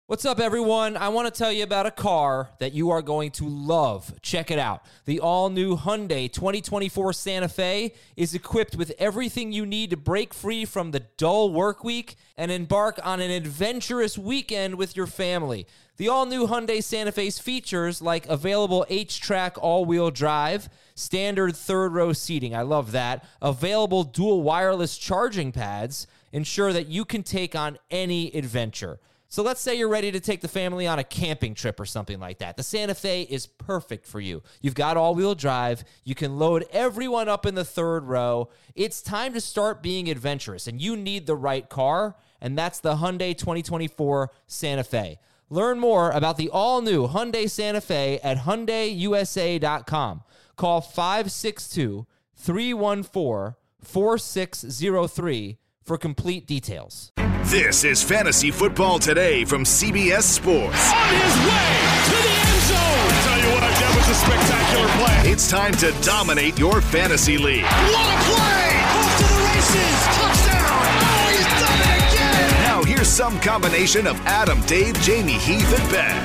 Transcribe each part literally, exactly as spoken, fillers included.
What's up, everyone? I want to tell you about a car that you are going to love. Check it out. The all-new Hyundai twenty twenty-four Santa Fe is equipped with everything you need to break free from the dull work week and embark on an adventurous weekend with your family. The all-new Hyundai Santa Fe's features like available H-Track all-wheel drive, standard third-row seating, I love that, available dual wireless charging pads, ensure that you can take on any adventure. So let's say you're ready to take the family on a camping trip or something like that. The Santa Fe is perfect for you. You've got all-wheel drive. You can load everyone up in the third row. It's time to start being adventurous, and you need the right car, and that's the Hyundai twenty twenty-four Santa Fe. Learn more about the all-new Hyundai Santa Fe at Hyundai U S A dot com. Call five six two, three one four, four six zero three for complete details. This is Fantasy Football Today from C B S Sports. On his way to the end zone. I tell you what, that was a spectacular play. It's time to dominate your fantasy league. What a play! Off to the races. Touchdown. Oh, he's done it again. Now here's some combination of Adam, Dave, Jamie, Heath, and Ben.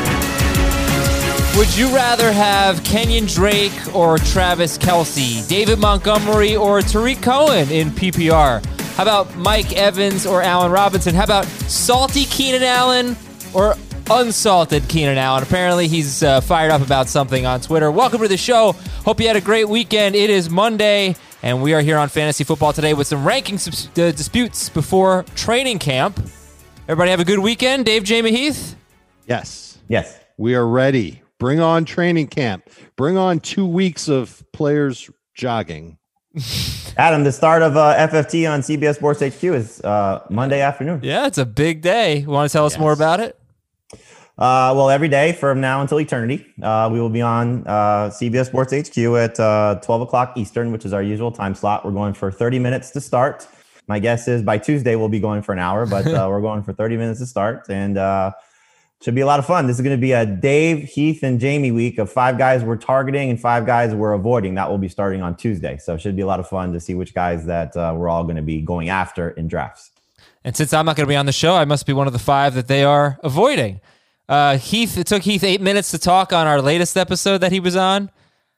Would you rather have Kenyon Drake or Travis Kelce, David Montgomery or Tariq Cohen in P P R? How about Mike Evans or Allen Robinson? How about salty Keenan Allen or unsalted Keenan Allen? Apparently, he's uh, fired up about something on Twitter. Welcome to the show. Hope you had a great weekend. It is Monday, and we are here on Fantasy Football Today with some ranking subs- uh, disputes before training camp. Everybody have a good weekend. Dave, Jamie, Heath? Yes. Yes. We are ready. Bring on training camp. Bring on two weeks of players jogging. Adam, the start of uh, F F T on C B S Sports H Q is uh, Monday afternoon. Yeah, it's a big day. You want to tell us yes. more about it? Uh, well, every day from now until eternity, uh, we will be on uh, C B S Sports H Q at uh, twelve o'clock Eastern, which is our usual time slot. We're going for thirty minutes to start. My guess is by Tuesday we'll be going for an hour, but uh, we're going for thirty minutes to start. And uh should be a lot of fun. This is going to be a Dave, Heath, and Jamie week of five guys we're targeting and five guys we're avoiding. That will be starting on Tuesday. So it should be a lot of fun to see which guys that uh, we're all going to be going after in drafts. And since I'm not going to be on the show, I must be one of the five that they are avoiding. Uh, Heath, it took Heath eight minutes to talk on our latest episode that he was on.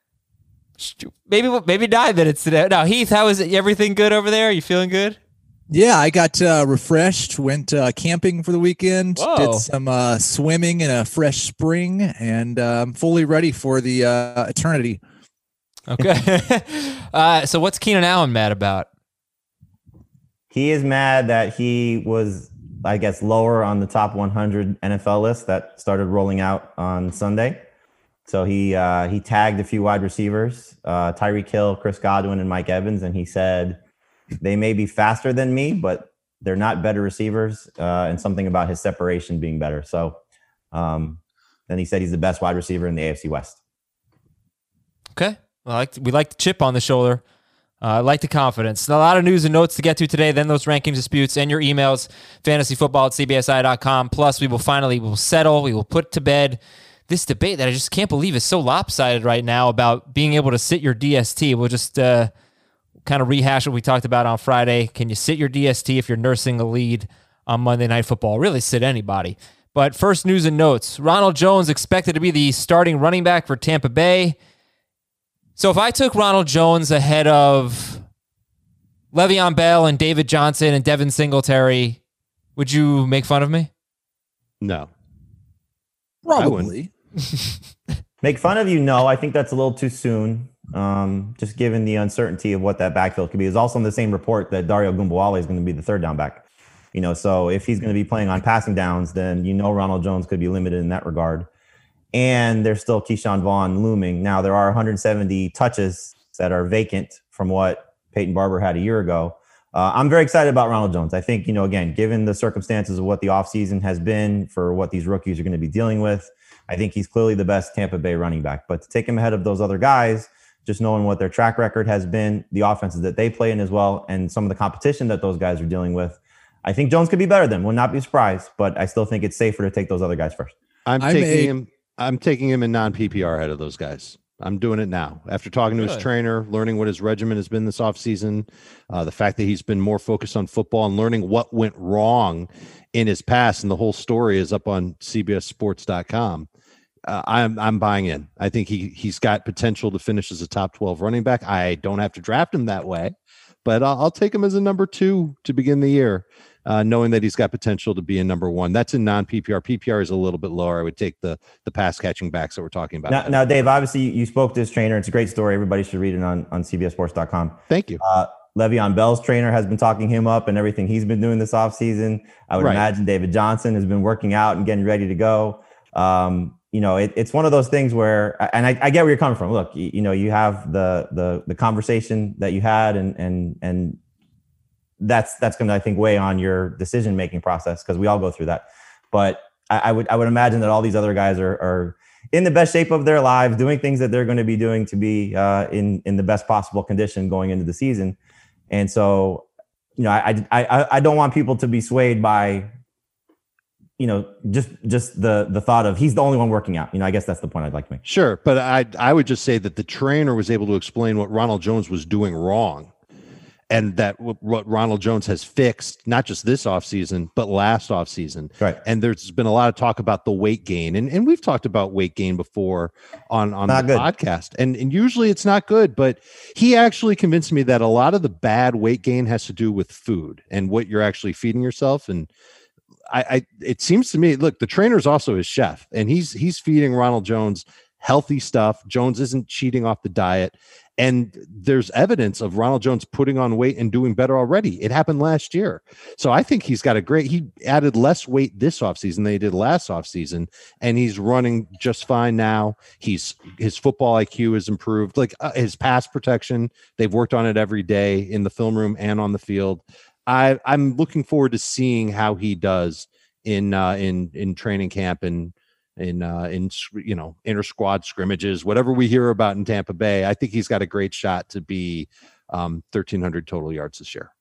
Maybe maybe nine minutes today. Now, Heath, how is it? Everything good over there? Are you feeling good? Yeah, I got uh, refreshed, went uh, camping for the weekend, Whoa. did some uh, swimming in a fresh spring, and I'm um, fully ready for the uh, eternity. Okay. uh, so what's Keenan Allen mad about? He is mad that he was, I guess, lower on the top one hundred N F L list that started rolling out on Sunday. So he uh, he tagged a few wide receivers, uh, Tyreek Hill, Chris Godwin, and Mike Evans, and he said, they may be faster than me, but they're not better receivers, uh, and something about his separation being better. So um, then he said he's the best wide receiver in the A F C West. Okay. Well, I like, we like the chip on the shoulder. Uh, I like the confidence. A lot of news and notes to get to today, then those ranking disputes and your emails, fantasyfootball at c b s i dot com. Plus, we will finally we will settle, we will put to bed this debate that I just can't believe is so lopsided right now about being able to sit your D S T. We'll just... Uh, kind of rehash what we talked about on Friday. Can you sit your D S T if you're nursing a lead on Monday Night Football? Really sit anybody. But first news and notes. Ronald Jones expected to be the starting running back for Tampa Bay. So if I took Ronald Jones ahead of Le'Veon Bell and David Johnson and Devin Singletary, would you make fun of me? No. Probably. Make fun of you? No, I think that's a little too soon. Um, just given the uncertainty of what that backfield could be. It's also in the same report that Dario Gumbawale is going to be the third down back. You know, so if he's going to be playing on passing downs, then you know Ronald Jones could be limited in that regard. And there's still Keyshawn Vaughn looming. Now, there are one hundred seventy touches that are vacant from what Peyton Barber had a year ago. Uh, I'm very excited about Ronald Jones. I think, you know, again, given the circumstances of what the offseason has been for what these rookies are going to be dealing with, I think he's clearly the best Tampa Bay running back. But to take him ahead of those other guys, just knowing what their track record has been, the offenses that they play in as well, and some of the competition that those guys are dealing with, I think Jones could be better than. Will not be surprised, but I still think it's safer to take those other guys first. I'm I taking may, him. I'm taking him in non P P R ahead of those guys. I'm doing it now. After talking to Good. his trainer, learning what his regimen has been this offseason, uh, the fact that he's been more focused on football and learning what went wrong in his past, and the whole story is up on C B S sports dot com. Uh, I'm I'm buying in. I think he he's got potential to finish as a top twelve running back. I don't have to draft him that way, but I'll, I'll take him as a number two to begin the year, uh, knowing that he's got potential to be a number one. That's in non P P R. P P R is a little bit lower. I would take the the pass catching backs that we're talking about. Now, now Dave, obviously you spoke to his trainer. It's a great story. Everybody should read it on on C B S sports dot com. Thank you. Uh, Le'Veon Bell's trainer has been talking him up and everything he's been doing this offseason. I would Right. imagine David Johnson has been working out and getting ready to go. Um, you know, it, it's one of those things where, and I, I get where you're coming from. Look, you, you know, you have the the the conversation that you had, and and and that's that's going to, I think, weigh on your decision making process, because we all go through that. But I, I would I would imagine that all these other guys are are in the best shape of their lives, doing things that they're going to be doing to be uh, in in the best possible condition going into the season. And so, you know, I I I don't want people to be swayed by, you know, just just the the thought of he's the only one working out. You know, I guess that's the point I'd like to make. Sure, but I I would just say that the trainer was able to explain what Ronald Jones was doing wrong, and that w- what Ronald Jones has fixed, not just this offseason, but last offseason. Right. And there's been a lot of talk about the weight gain, and and we've talked about weight gain before on on Not the good. podcast, and and usually it's not good, but he actually convinced me that a lot of the bad weight gain has to do with food and what you're actually feeding yourself. And I, I it seems to me, look, the trainer's also his chef, and he's he's feeding Ronald Jones healthy stuff. Jones isn't cheating off the diet, and there's evidence of Ronald Jones putting on weight and doing better already. It happened last year. So I think he's got a great, he added less weight this offseason than he did last offseason, and he's running just fine now. He's his football I Q has improved, like uh, his pass protection. They've worked on it every day in the film room and on the field. I, I'm looking forward to seeing how he does in uh, in in training camp and in uh, in you know inter squad scrimmages, whatever we hear about in Tampa Bay. I think he's got a great shot to be um, thirteen hundred total yards this year.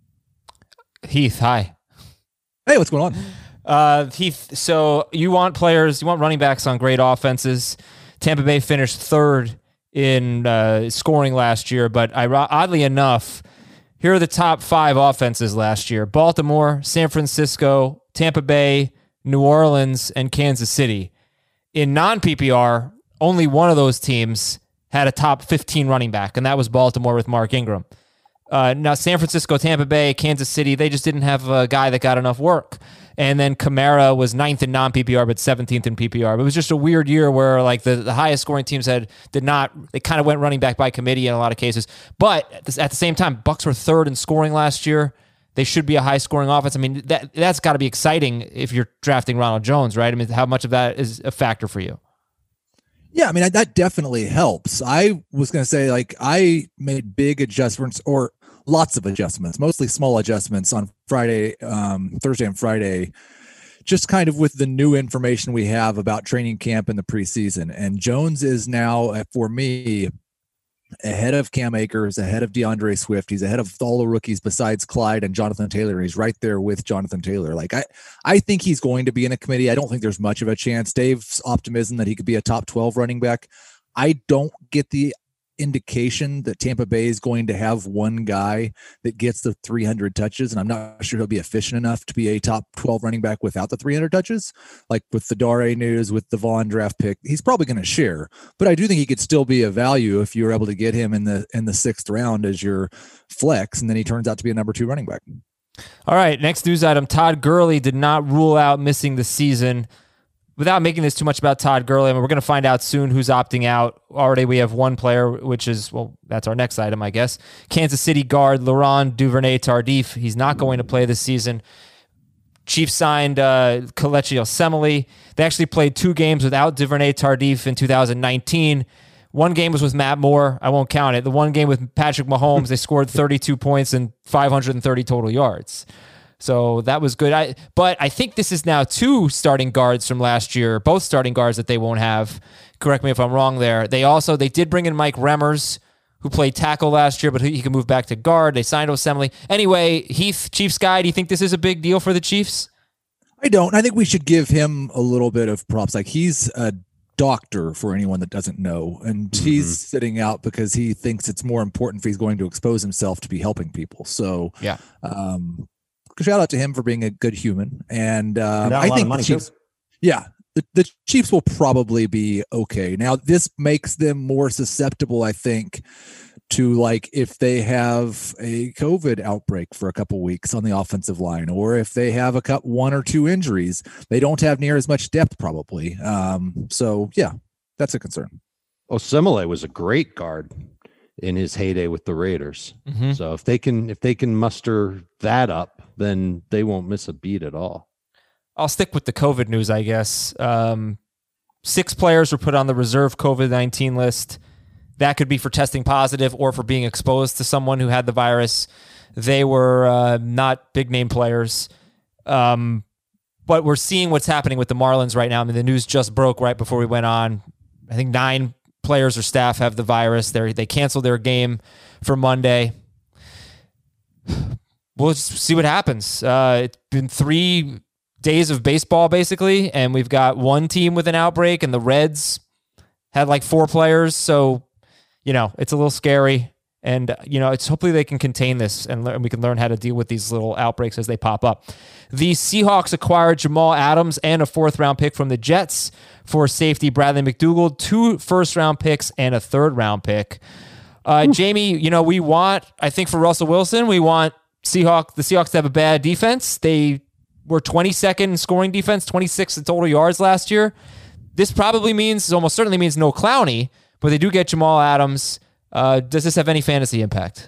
Heath, hi. Hey, what's going on? Uh, Heath, so you want players, you want running backs on great offenses. Tampa Bay finished third in uh, scoring last year, but I, oddly enough, here are the top five offenses last year: Baltimore, San Francisco, Tampa Bay, New Orleans, and Kansas City. In non-P P R, only one of those teams had a top fifteen running back, and that was Baltimore with Mark Ingram. Uh, now, San Francisco, Tampa Bay, Kansas City, they just didn't have a guy that got enough work. And then Kamara was ninth in non-P P R, but seventeenth in P P R. It was just a weird year where like the, the highest scoring teams had did not, they kind of went running back by committee in a lot of cases. But at the, at the same time, Bucks were third in scoring last year. They should be a high scoring offense. I mean, that, that's got to be exciting if you're drafting Ronald Jones, right? I mean, how much of that is a factor for you? Yeah, I mean, that definitely helps. I was going to say, like, I made big adjustments or lots of adjustments, mostly small adjustments on Friday, um, Thursday and Friday, just kind of with the new information we have about training camp in the preseason. And Jones is now, for me, ahead of Cam Akers, ahead of DeAndre Swift. He's ahead of all the rookies besides Clyde and Jonathan Taylor. He's right there with Jonathan Taylor. Like I, I think he's going to be in a committee. I don't think there's much of a chance. Dave's optimism that he could be a top twelve running back. I don't get the indication that Tampa Bay is going to have one guy that gets the three hundred touches, and I'm not sure he'll be efficient enough to be a top twelve running back without the three hundred touches. Like with the Dare news, with the Vaughn draft pick, he's probably going to share, but I do think he could still be a value if you're able to get him in the in the sixth round as your flex, and then he turns out to be a number two running back. All right, next news item. Todd Gurley did not rule out missing the season. Without making this too much about Todd Gurley, I mean, we're going to find out soon who's opting out. Already we have one player, which is, well, that's our next item, I guess. Kansas City guard Laurent Duvernay-Tardif. He's not going to play this season. Chiefs signed uh, Kelechi Osemele. They actually played two games without Duvernay-Tardif in two thousand nineteen. One game was with Matt Moore. I won't count it. The one game with Patrick Mahomes, they scored thirty-two points and five hundred thirty total yards. So that was good. I but I think this is now two starting guards from last year, both starting guards that they won't have. Correct me if I'm wrong there. They also, they did bring in Mike Remmers, who played tackle last year, but he can move back to guard. They signed Osemele. Anyway, Heath, Chiefs guy, do you think this is a big deal for the Chiefs? I don't. I think we should give him a little bit of props. Like he's a doctor, for anyone that doesn't know, and Mm-hmm. he's sitting out because he thinks it's more important if he's going to expose himself to be helping people. So Yeah. um, shout out to him for being a good human. And um, Got a I lot of think money, the Chiefs, too. yeah, the, the Chiefs will probably be okay. Now, this makes them more susceptible, I think, to like if they have a COVID outbreak for a couple weeks on the offensive line, or if they have a cut one or two injuries, they don't have near as much depth probably. Um, so yeah, that's a concern. Osemele was a great guard in his heyday with the Raiders. Mm-hmm. So if they can if they can muster that up, then they won't miss a beat at all. I'll stick with the COVID news, I guess. Um, six players were put on the reserve COVID nineteen list. That could be for testing positive or for being exposed to someone who had the virus. They were uh, not big name players. Um, but we're seeing what's happening with the Marlins right now. I mean, the news just broke right before we went on. I think nine players or staff have the virus. They they canceled their game for Monday. We'll just see what happens. Uh, it's been three days of baseball, basically, and we've got one team with an outbreak, and the Reds had like four players. So, you know, it's a little scary. And, you know, it's hopefully they can contain this and learn, we can learn how to deal with these little outbreaks as they pop up. The Seahawks acquired Jamal Adams and a fourth round pick from the Jets for safety Bradley McDougald, two first round picks and a third round pick. Uh, Jamie, you know, we want, I think for Russell Wilson, we want Seahawks, the Seahawks to have a bad defense. They were twenty-second in scoring defense, twenty-sixth in total yards last year. This probably means, almost certainly means no Clowney, but they do get Jamal Adams. Uh, does this have any fantasy impact?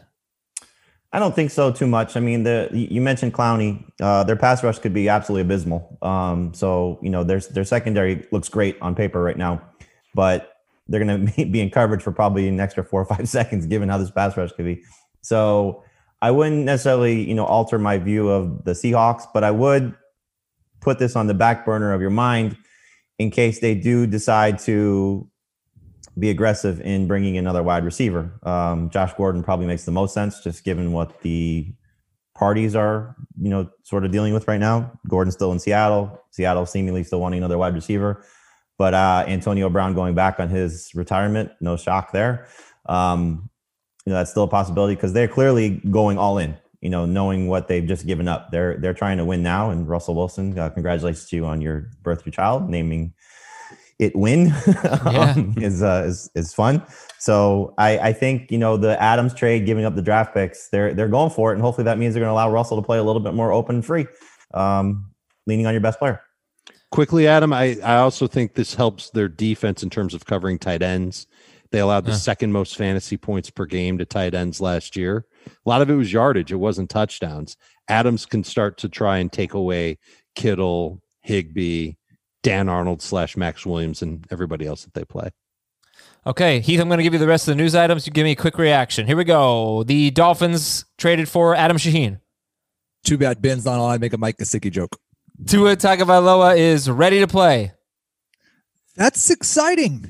I don't think so too much. I mean, the you mentioned Clowney. Uh, their pass rush could be absolutely abysmal. Um, so, you know, their, their secondary looks great on paper right now, but they're going to be in coverage for probably an extra four or five seconds, given how this pass rush could be. So I wouldn't necessarily, you know, alter my view of the Seahawks, but I would put this on the back burner of your mind in case they do decide to be aggressive in bringing another wide receiver. Um, Josh Gordon probably makes the most sense, just given what the parties are, you know, sort of dealing with right now. Gordon's still in Seattle. Seattle seemingly still wanting another wide receiver. But uh, Antonio Brown going back on his retirement, no shock there. Um, you know, that's still a possibility because they're clearly going all in, you know, knowing what they've just given up. They're they're trying to win now. And Russell Wilson, uh, congratulations to you on your birth of your child, naming it win Yeah. um, is, uh, is is fun. So I, I think, you know, the Adams trade, giving up the draft picks, they're they're going for it. And hopefully that means they're going to allow Russell to play a little bit more open and free, um, leaning on your best player. Quickly, Adam, I, I also think this helps their defense in terms of covering tight ends. They allowed the Yeah. second most fantasy points per game to tight ends last year. A lot of it was yardage. It wasn't touchdowns. Adams can start to try and take away Kittle, Higbee, Dan Arnold slash Max Williams, and everybody else that they play. Okay, Heath, I'm going to give you the rest of the news items. You give me a quick reaction. Here we go. The Dolphins traded for Adam Shaheen. Too bad Ben's not on. Make a Mike Gesicki joke. Tua Tagovailoa is ready to play. That's exciting.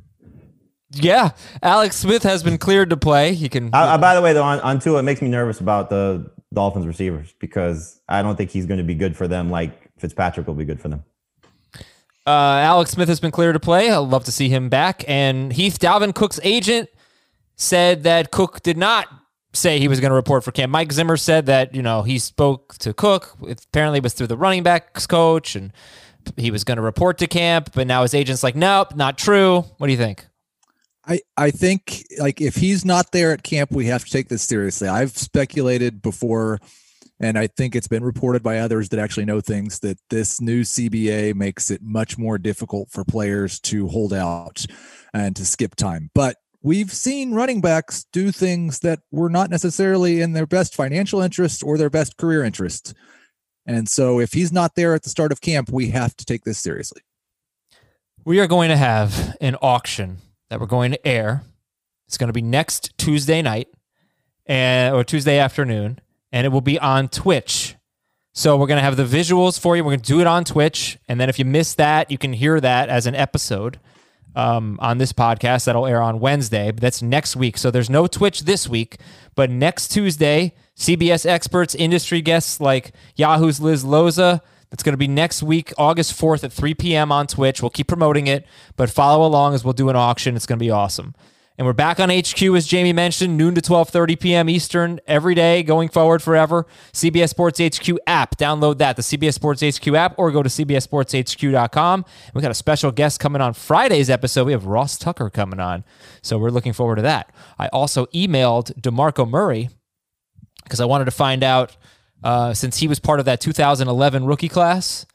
Yeah, Alex Smith has been cleared to play. He can. Uh, uh, by the way, though, on, on Tua, it makes me nervous about the Dolphins receivers because I don't think he's going to be good for them like Fitzpatrick will be good for them. Uh, Alex Smith has been cleared to play. I'd love to see him back. And Heath, Dalvin Cook's agent said that Cook did not say he was going to report for camp. Mike Zimmer said that, you know, he spoke to Cook. It apparently was through the running backs coach, and he was going to report to camp. But now his agent's like, nope, not true. What do you think? I, I think like if he's not there at camp, we have to take this seriously. I've speculated before, and I think it's been reported by others that actually know things, that this new C B A makes it much more difficult for players to hold out and to skip time. But we've seen running backs do things that were not necessarily in their best financial interest or their best career interest. And so if he's not there at the start of camp, we have to take this seriously. We are going to have an auction that we're going to air. It's going to be next Tuesday night and or Tuesday afternoon, and it will be on Twitch. So we're going to have the visuals for you. We're going to do it on Twitch, and then if you miss that, you can hear that as an episode um, on this podcast that'll air on Wednesday. But that's next week. So there's no Twitch this week, but next Tuesday, C B S experts, industry guests like Yahoo's Liz Loza, It's going to be next week, August fourth at three p.m. on Twitch. We'll keep promoting it, but follow along as we'll do an auction. It's going to be awesome. And we're back on H Q, as Jamie mentioned, noon to twelve thirty p.m. Eastern every day going forward forever. C B S Sports H Q app. Download that, the C B S Sports H Q app, or go to C B S Sports H Q dot com. We got a special guest coming on Friday's episode. We have Ross Tucker coming on, so we're looking forward to that. I also emailed DeMarco Murray because I wanted to find out, uh, since he was part of that two thousand eleven rookie class,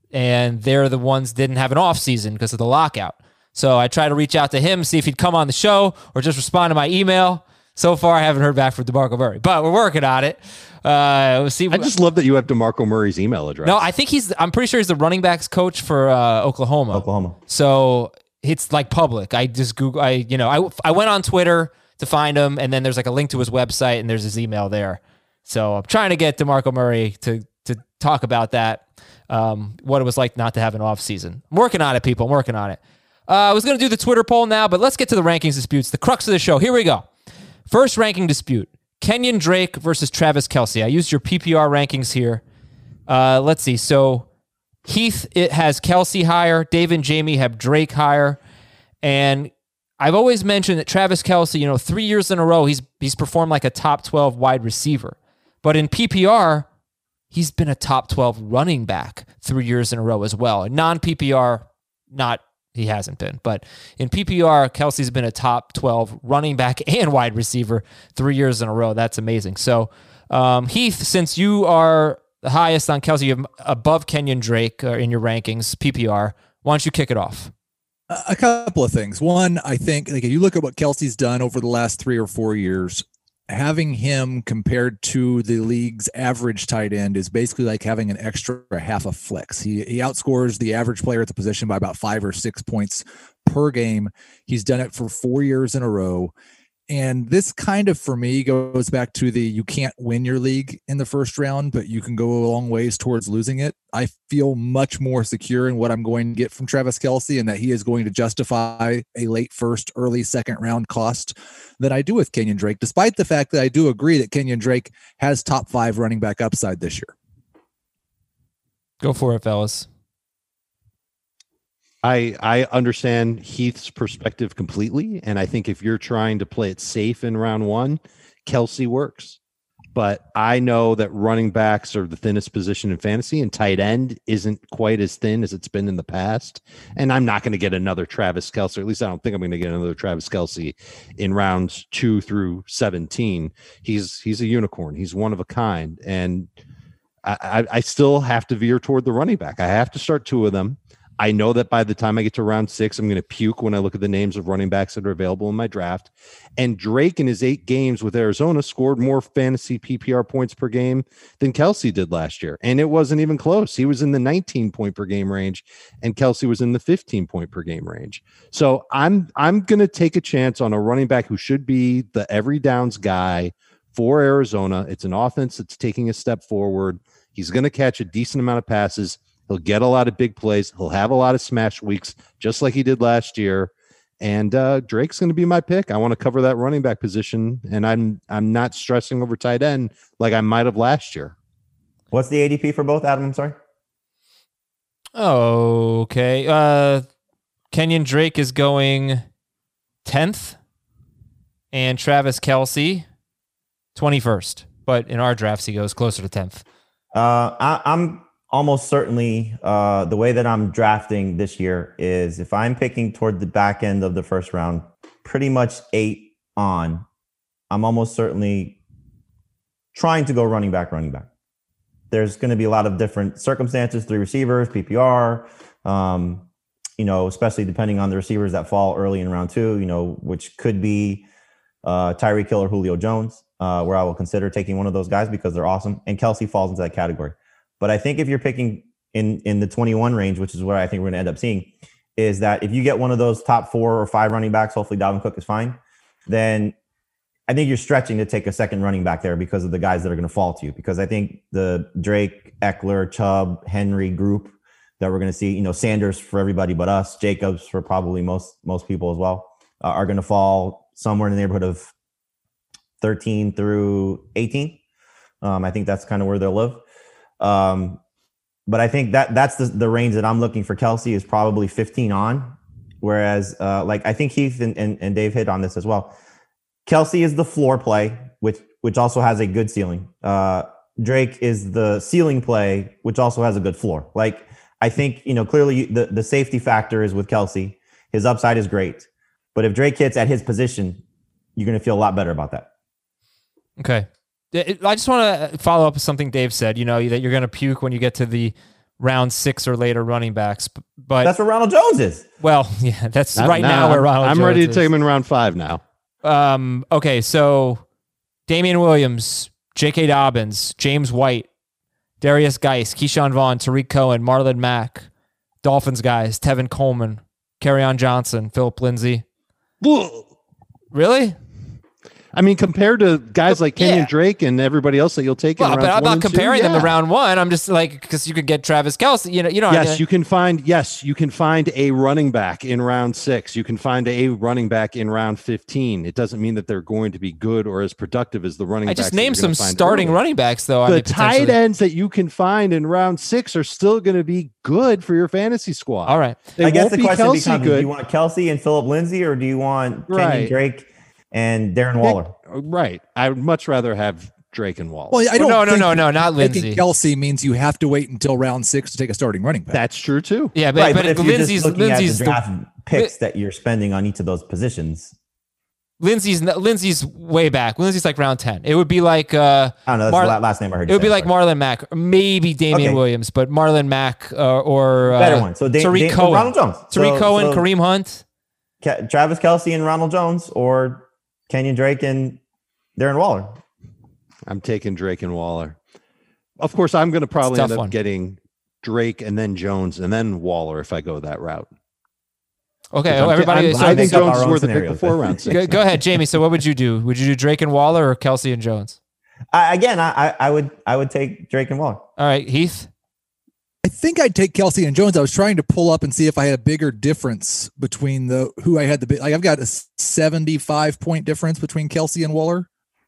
and they're the ones that didn't have an offseason because of the lockout. So I tried to reach out to him, see if he'd come on the show or just respond to my email. So far, I haven't heard back from DeMarco Murray, but we're working on it. Uh, we'll see. I just love that you have DeMarco Murray's email address. No, I think he's, I'm pretty sure he's the running backs coach for uh, Oklahoma. Oklahoma. So it's like public. I just Google, I, you know, I, I went on Twitter to find him, and then there's like a link to his website, and there's his email there. So I'm trying to get DeMarco Murray to, to talk about that, um, what it was like not to have an off season. I'm working on it, people. I'm working on it. Uh, I was going to do the Twitter poll now, but let's get to the rankings disputes, the crux of the show. Here we go. First ranking dispute, Kenyon Drake versus Travis Kelce. I used your P P R rankings here. Uh, let's see. So Heath, it has Kelce higher. Dave and Jamie have Drake higher. And I've always mentioned that Travis Kelce, you know, three years in a row, he's he's performed like a top twelve wide receiver. But in P P R, he's been a top twelve running back three years in a row as well. Non-P P R, not He hasn't been. But in P P R, Kelce's been a top twelve running back and wide receiver three years in a row. That's amazing. So, um, Heath, since you are the highest on Kelce, you have above Kenyon Drake uh, in your rankings, P P R. Why don't you kick it off? A couple of things. One, I think, like, if you look at what Kelce's done over the last three or four years, having him compared to the league's average tight end is basically like having an extra half a flex. He he outscores the average player at the position by about five or six points per game. He's done it for four years in a row. And this kind of, for me, goes back to the you can't win your league in the first round, but you can go a long ways towards losing it. I feel much more secure in what I'm going to get from Travis Kelce and that he is going to justify a late first, early second round cost than I do with Kenyon Drake, despite the fact that I do agree that Kenyon Drake has top five running back upside this year. Go for it, fellas. I I understand Heath's perspective completely, and I think if you're trying to play it safe in round one, Kelce works. But I know that running backs are the thinnest position in fantasy, and tight end isn't quite as thin as it's been in the past. And I'm not going to get another Travis Kelce, or at least I don't think I'm going to get another Travis Kelce in rounds two through seventeen. He's he's a unicorn. He's one of a kind, and I, I, I still have to veer toward the running back. I have to start two of them. I know that by the time I get to round six, I'm going to puke when I look at the names of running backs that are available in my draft. And Drake in his eight games with Arizona scored more fantasy P P R points per game than Kelce did last year. And it wasn't even close. He was in the nineteen point per game range and Kelce was in the fifteen point per game range. So I'm, I'm going to take a chance on a running back who should be the every downs guy for Arizona. It's an offense that's taking a step forward. He's going to catch a decent amount of passes. He'll get a lot of big plays. He'll have a lot of smash weeks, just like he did last year. And uh, Drake's going to be my pick. I want to cover that running back position, and I'm I'm not stressing over tight end like I might have last year. What's the A D P for both, Adam? I'm sorry. Okay. Uh, Kenyon Drake is going tenth, and Travis Kelce twenty-first. But in our drafts, he goes closer to tenth. Uh, I, I'm almost certainly uh, the way that I'm drafting this year is if I'm picking toward the back end of the first round, pretty much eight on, I'm almost certainly trying to go running back, running back. There's going to be a lot of different circumstances, three receivers, P P R, um, you know, especially depending on the receivers that fall early in round two, you know, which could be uh, Tyreek Hill or Julio Jones, uh, where I will consider taking one of those guys because they're awesome. And Kelce falls into that category. But I think if you're picking in, in the twenty-one range, which is where I think we're going to end up seeing, is that if you get one of those top four or five running backs, hopefully Dalvin Cook is fine, then I think you're stretching to take a second running back there because of the guys that are going to fall to you. Because I think the Drake, Eckler, Chubb, Henry group that we're going to see, you know, Sanders for everybody but us, Jacobs for probably most most people as well, uh, are going to fall somewhere in the neighborhood of thirteen through eighteen. Um, I think that's kind of where they'll live. Um, but I think that that's the, the range that I'm looking for. Kelsey is probably fifteen on, whereas uh, like I think Heath and, and, and Dave hit on this as well. Kelsey is the floor play, which which also has a good ceiling. Uh, Drake is the ceiling play, which also has a good floor. Like I think, you know, clearly the, the safety factor is with Kelsey. His upside is great. But if Drake hits at his position, you're going to feel a lot better about that. Okay. I just want to follow up with something Dave said, you know, that you're going to puke when you get to the round six or later running backs. But that's where Ronald Jones is. Well, yeah, that's Not right now. now where Ronald I'm Jones ready to is. take him in round five now. Um, okay, so Damian Williams, J K. Dobbins, James White, Darius Geis, Keyshawn Vaughn, Tariq Cohen, Marlon Mack, Dolphins guys, Tevin Coleman, Kerryon Johnson, Philip Lindsay. Really? I mean, compared to guys like Kenyon Yeah. Drake and everybody else that you'll take in Well, rounds but I'm one not and two, comparing them yeah. to round one. I'm just like, because you could get Travis Kelce. You know, you know. Yes, I mean, you can find. Yes, you can find a running back in round six. You can find a running back in round fifteen. It doesn't mean that they're going to be good or as productive as the running. I backs just that named you're gonna some find starting early. running backs, though. I The mean, tight potentially. ends that you can find in round six are still going to be good for your fantasy squad. All right. They I guess won't the be question Kelsey becomes, good. do you want Kelsey and Philip Lindsay, or do you want Right. Kenyon Drake and Darren Waller? Right. I would much rather have Drake and Waller. Well, I don't. no, no, think no, no, not taking Lindsey. Kelsey means you have to wait until round six to take a starting running back. That's true too. Yeah, but, Right, but, but if you're Lindsey's just looking Lindsey's at the the, draft picks that you're spending on each of those positions, Lindsey's Lindsey's way back. Lindsey's like round ten. It would be like uh, I don't know. That's Mar- the la- last name I heard. it you would be say, like sorry. Marlon Mack, or maybe Damian Okay. Williams, but Marlon Mack uh, or uh, Better one. So Da- Tariq Da- Cohen, Ronald Jones. Tariq So- Cohen, so- Kareem Hunt. Ke- Travis Kelce and Ronald Jones, or Kenyon Drake and Darren Waller. I'm taking Drake and Waller. Of course, I'm going to probably tough end up one. getting Drake and then Jones and then Waller if I go that route. Okay, I'm- oh, everybody. I'm- so I think make up Jones our is own worth a pick scenarios. before round six. go, go ahead, Jamie. So what would you do? Would you do Drake and Waller or Kelsey and Jones? I, again, I, I I would I would take Drake and Waller. All right, Heath. I think I'd take Kelsey and Jones. I was trying to pull up and see if I had a bigger difference between the who I had the big. Like I've got a seventy-five point difference between Kelsey and Waller,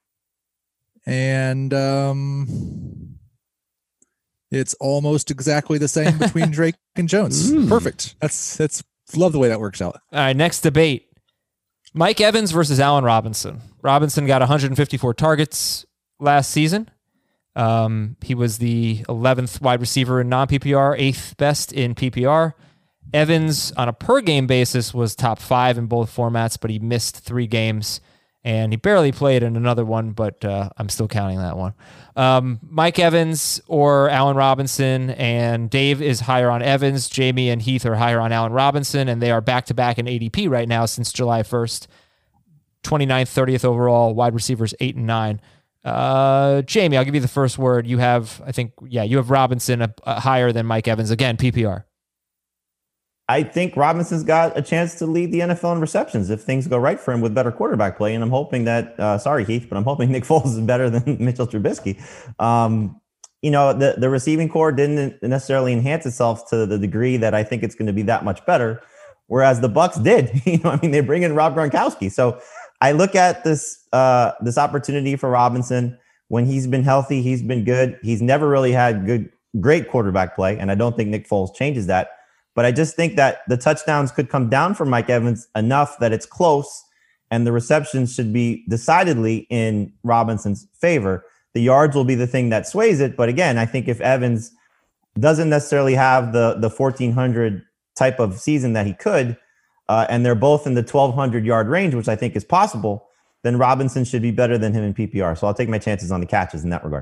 and um, it's almost exactly the same between Drake and Jones. Perfect. That's that's love the way that works out. All right, next debate. Mike Evans versus Allen Robinson. Robinson got one hundred fifty-four targets last season. Um, he was the eleventh wide receiver in non-P P R, eighth best in P P R. Evans, on a per-game basis, was top five in both formats, but he missed three games, and he barely played in another one, but uh, I'm still counting that one. Um, Mike Evans or Allen Robinson, and Dave is higher on Evans. Jamie and Heath are higher on Allen Robinson, and they are back-to-back in A D P right now since July first. twenty-ninth, thirtieth overall, wide receivers eight and nine. Uh, Jamie, I'll give you the first word. You have, I think, yeah, you have Robinson a, a higher than Mike Evans. Again, P P R. I think Robinson's got a chance to lead the N F L in receptions if things go right for him with better quarterback play. And I'm hoping that, uh, sorry, Heath, but I'm hoping Nick Foles is better than Mitchell Trubisky. Um, you know, the, the receiving core didn't necessarily enhance itself to the degree that I think it's going to be that much better. Whereas the Bucs did, you know, I mean, they bring in Rob Gronkowski. So I look at this, uh, this opportunity for Robinson. When he's been healthy, he's been good. He's never really had good, great quarterback play. And I don't think Nick Foles changes that. But I just think that the touchdowns could come down for Mike Evans enough that it's close, and the receptions should be decidedly in Robinson's favor. The yards will be the thing that sways it. But again, I think if Evans doesn't necessarily have the, the fourteen hundred type of season that he could, uh, and they're both in the twelve hundred yard range, which I think is possible, then Robinson should be better than him in P P R. So I'll take my chances on the catches in that regard.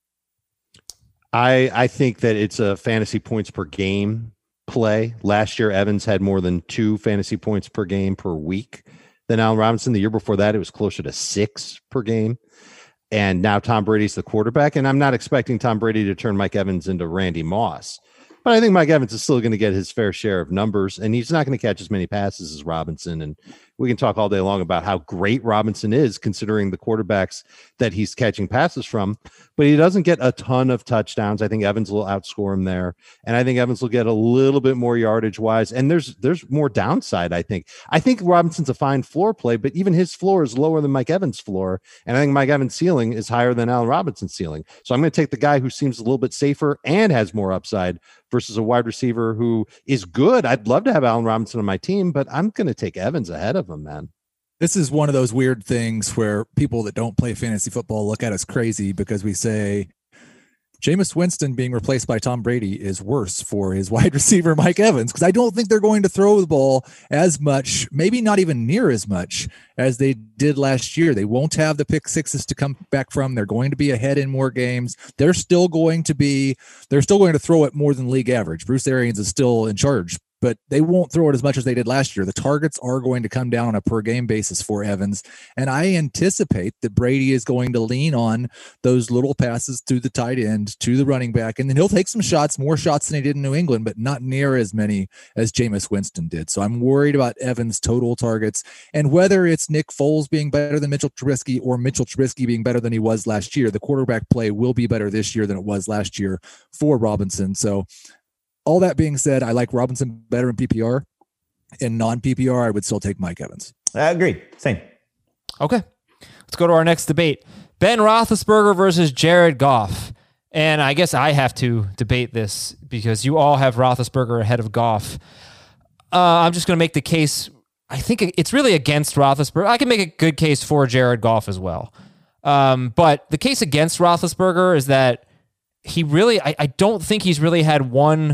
I I think that it's a fantasy points per game play. Last year, Evans had more than two fantasy points per game per week than Allen Robinson. The year before that, it was closer to six per game. And now Tom Brady's the quarterback. And I'm not expecting Tom Brady to turn Mike Evans into Randy Moss. But I think Mike Evans is still going to get his fair share of numbers. And he's not going to catch as many passes as Robinson. And we can talk all day long about how great Robinson is considering the quarterbacks that he's catching passes from, but he doesn't get a ton of touchdowns. I think Evans will outscore him there. And I think Evans will get a little bit more yardage wise. And there's, there's more downside. I think, I think Robinson's a fine floor play, but even his floor is lower than Mike Evans' floor. And I think Mike Evans' ceiling is higher than Allen Robinson's ceiling. So I'm going to take the guy who seems a little bit safer and has more upside versus a wide receiver who is good. I'd love to have Allen Robinson on my team, but I'm going to take Evans ahead of him, man. This is one of those weird things where people that don't play fantasy football look at us crazy because we say Jameis Winston being replaced by Tom Brady is worse for his wide receiver, Mike Evans, because I don't think they're going to throw the ball as much, maybe not even near as much as they did last year. They won't have the pick sixes to come back from. They're going to be ahead in more games. They're still going to be, they're still going to throw it more than league average. Bruce Arians is still in charge, but they won't throw it as much as they did last year. The targets are going to come down on a per game basis for Evans. And I anticipate that Brady is going to lean on those little passes to the tight end, to the running back. And then he'll take some shots, more shots than he did in New England, but not near as many as Jameis Winston did. So I'm worried about Evans' total targets and whether it's Nick Foles being better than Mitchell Trubisky or Mitchell Trubisky being better than he was last year. The quarterback play will be better this year than it was last year for Robinson. So all that being said, I like Robinson better in P P R. In non-P P R, I would still take Mike Evans. I agree. Same. Okay. Let's go to our next debate. Ben Roethlisberger versus Jared Goff. And I guess I have to debate this because you all have Roethlisberger ahead of Goff. Uh, I'm just going to make the case. I think it's really against Roethlisberger. I can make a good case for Jared Goff as well. Um, but the case against Roethlisberger is that he really, I, I don't think he's really had one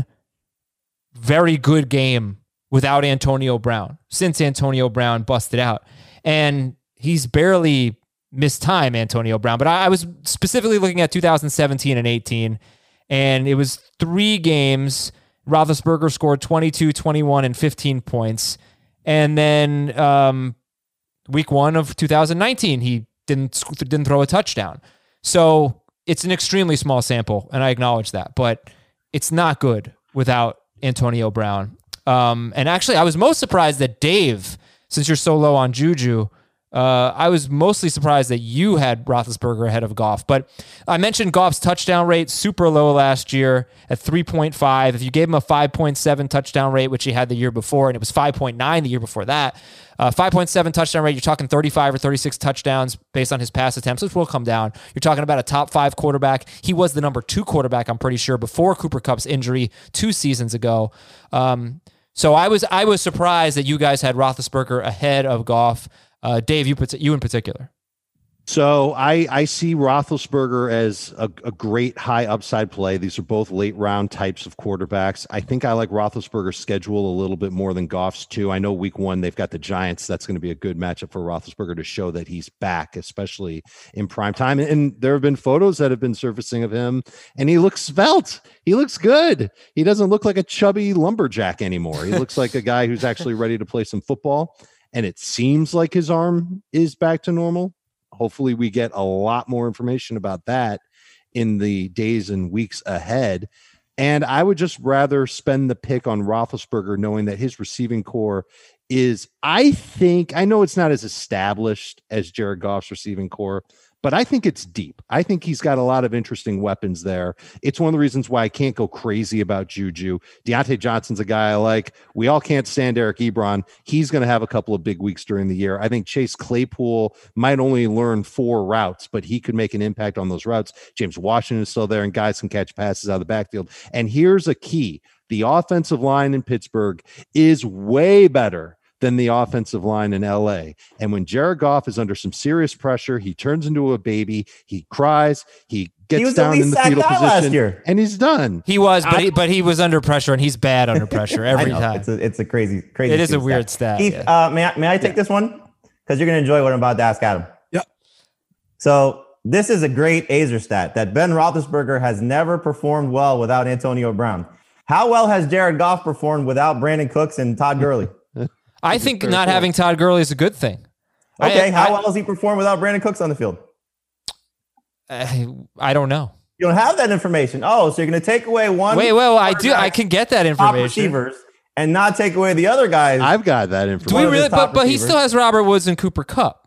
very good game without Antonio Brown since Antonio Brown busted out. And he's barely missed time, Antonio Brown. But I, I was specifically looking at two thousand seventeen and eighteen, and it was three games. Roethlisberger scored twenty-two, twenty-one, and fifteen points. And then um, week one of two thousand nineteen, he didn't didn't throw a touchdown. So it's an extremely small sample, and I acknowledge that. But it's not good without Antonio Brown. Um, and actually, I was most surprised that Dave, since you're so low on Juju, uh, I was mostly surprised that you had Roethlisberger ahead of Goff. But I mentioned Goff's touchdown rate, super low last year at three point five. If you gave him a five point seven touchdown rate, which he had the year before, and it was five point nine the year before that, uh, five point seven touchdown rate, you're talking thirty-five or thirty-six touchdowns based on his pass attempts, which will come down. You're talking about a top five quarterback. He was the number two quarterback, I'm pretty sure, before Cooper Kupp's injury two seasons ago. Um, so I was I was surprised that you guys had Roethlisberger ahead of Goff. Uh, Dave, you you in particular. So I, I see Roethlisberger as a, a great high upside play. These are both late round types of quarterbacks. I think I like Roethlisberger's schedule a little bit more than Goff's too. I know week one, they've got the Giants. That's going to be a good matchup for Roethlisberger to show that he's back, especially in prime time. And there have been photos that have been surfacing of him, and he looks svelte. He looks good. He doesn't look like a chubby lumberjack anymore. He looks like a guy who's actually ready to play some football. And it seems like his arm is back to normal. Hopefully we get a lot more information about that in the days and weeks ahead. And I would just rather spend the pick on Roethlisberger, knowing that his receiving core is, I think, I know it's not as established as Jared Goff's receiving core, but I think it's deep. I think he's got a lot of interesting weapons there. It's one of the reasons why I can't go crazy about Juju. Deontay Johnson's a guy I like. We all can't stand Eric Ebron. He's going to have a couple of big weeks during the year. I think Chase Claypool might only learn four routes, but he could make an impact on those routes. James Washington is still there, and guys can catch passes out of the backfield. And here's a key. The offensive line in Pittsburgh is way better than the offensive line in L A. And when Jared Goff is under some serious pressure, he turns into a baby. He cries. He gets he was down in the fetal position, year. and he's done. He was, but he, but he was under pressure, and he's bad under pressure every I know. time. It's a, it's a crazy, crazy. It is a weird stat. Keith, yeah. uh, may I, may I take yeah. this one? Because you're going to enjoy what I'm about to ask Adam. Yep. So this is a great Azer stat that Ben Roethlisberger has never performed well without Antonio Brown. How well has Jared Goff performed without Brandon Cooks and Todd Gurley? I think not having Todd Gurley is a good thing. Okay, I, how I, well has he performed without Brandon Cooks on the field? I, I don't know. You don't have that information. Oh, so you're going to take away one. Wait, well, I do. I can get that information. Top receivers and not take away the other guys. I've got that information. Do we really? But, but he still has Robert Woods and Cooper Kupp.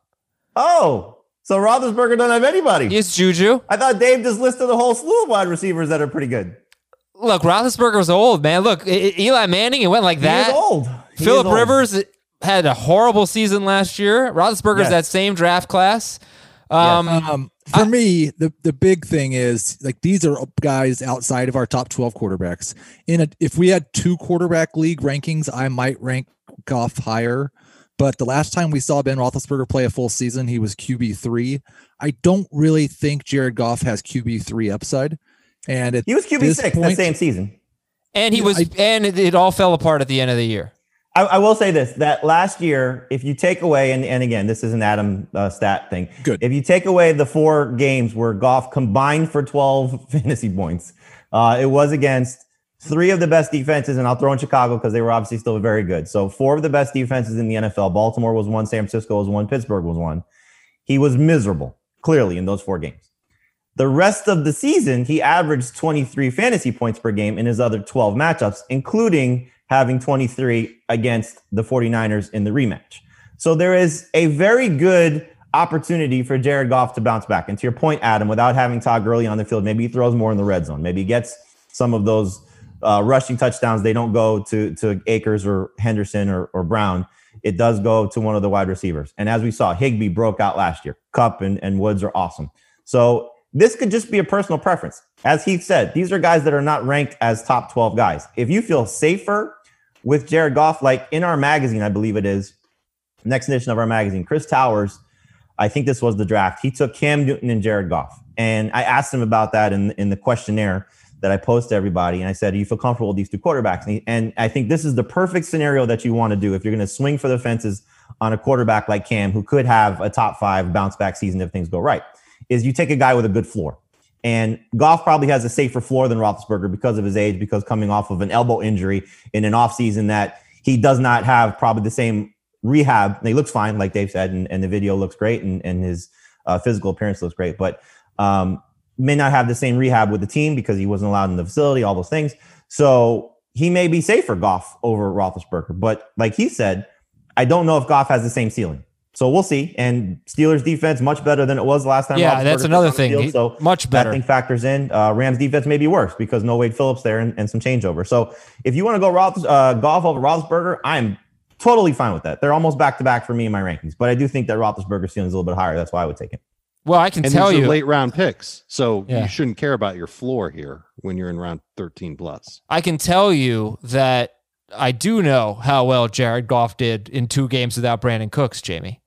Oh, so Roethlisberger doesn't have anybody. It's Juju. I thought Dave just listed a whole slew of wide receivers that are pretty good. Look, Roethlisberger was old, man. Look, Eli Manning, it went like that. He is old. He Phillip is old. Rivers had a horrible season last year. Roethlisberger's Yes. that same draft class. Um, Yes. Um, for me, the, the big thing is like these are guys outside of our top twelve quarterbacks. In a, if we had two quarterback league rankings, I might rank Goff higher. But the last time we saw Ben Roethlisberger play a full season, he was Q B three. I don't really think Jared Goff has Q B three upside. And at He was Q B six point, that same season. and he Yeah, was, I- and it, it all fell apart at the end of the year. I, I will say this, that last year, if you take away, and, and again, this is an Adam uh, stat thing. Good. If you take away the four games where Goff combined for twelve fantasy points, uh, it was against three of the best defenses, and I'll throw in Chicago because they were obviously still very good. So four of the best defenses in the N F L. Baltimore was one, San Francisco was one, Pittsburgh was one. He was miserable, clearly, in those four games. The rest of the season, he averaged twenty-three fantasy points per game in his other twelve matchups, including having twenty-three against the 49ers in the rematch. So there is a very good opportunity for Jared Goff to bounce back. And to your point, Adam, without having Todd Gurley on the field, maybe he throws more in the red zone. Maybe he gets some of those uh, rushing touchdowns. They don't go to, to Akers or Henderson or, or Brown. It does go to one of the wide receivers. And as we saw, Higbee broke out last year. Kupp and, and Woods are awesome. So this could just be a personal preference. As Heath said, these are guys that are not ranked as top twelve guys. If you feel safer with Jared Goff, like in our magazine, I believe it is, next edition of our magazine, Chris Towers, I think this was the draft. He took Cam Newton and Jared Goff. And I asked him about that in, in the questionnaire that I post to everybody. And I said, do you feel comfortable with these two quarterbacks? And, he, and I think this is the perfect scenario that you want to do if you're going to swing for the fences on a quarterback like Cam, who could have a top five bounce back season if things go right, is you take a guy with a good floor. And Goff probably has a safer floor than Roethlisberger because of his age, because coming off of an elbow injury in an offseason that he does not have probably the same rehab. And he looks fine, like Dave said, and, and the video looks great, and, and his uh, physical appearance looks great, but um, may not have the same rehab with the team because he wasn't allowed in the facility, all those things. So he may be safer Goff over Roethlisberger. But like he said, I don't know if Goff has the same ceiling. So we'll see. And Steelers defense much better than it was last time. Yeah, that's another thing. Field, He- so much better. That thing factors in. Uh, Rams defense may be worse because no Wade Phillips there and, and some changeover. So if you want to go Roth, uh, Goff over Roethlisberger, I'm totally fine with that. They're almost back to back for me in my rankings. But I do think that Roethlisberger's ceiling is a little bit higher. That's why I would take it. Well, I can And tell these are you, late round picks, so Yeah. you shouldn't care about your floor here when you're in round thirteen plus. I can tell you that I do know how well Jared Goff did in two games without Brandon Cooks, Jamie.